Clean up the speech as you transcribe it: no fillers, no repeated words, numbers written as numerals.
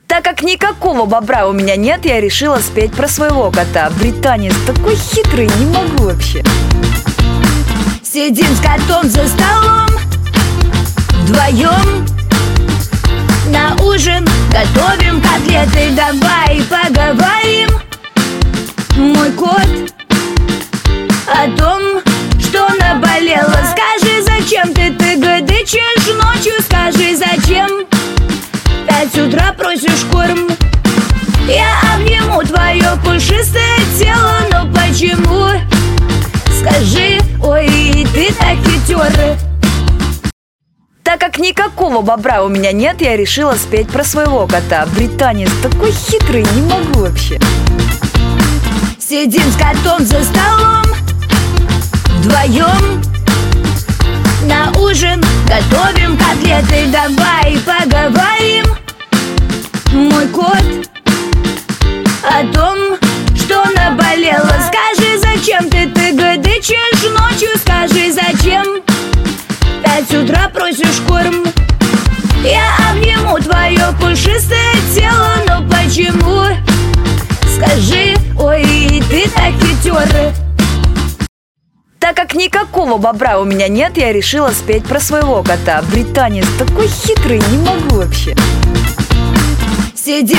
Так как никакого бобра у меня нет, я решила спеть про своего кота. Британец такой хитрый, не могу вообще. Сидим с котом за столом вдвоем, на ужин готовим котлеты. Давай поговорим, мой кот, о том, что наболело. Скажи, зачем ты гыдычишь ночью? Скажи, зачем 5 утра просишь корм? Я обниму твое пушистое тело, но почему? Скажи, ой, ты так хитер. Так как никакого бобра у меня нет, я решила спеть про своего кота. Британец такой хитрый, не могу вообще. Сидим с котом за столом вдвоем, на ужин готовим котлеты. Давай поговорим, мой кот, о том, что наболело. Скажи, зачем ты гыдычишь ночью? Скажи, зачем 5 утра просишь корм? Я обниму твое пушистое тело, но почему? Скажи, ой, ты так хитер. Так как никакого бобра у меня нет, я решила спеть про своего кота. Британец такой хитрый, не могу вообще. Сидим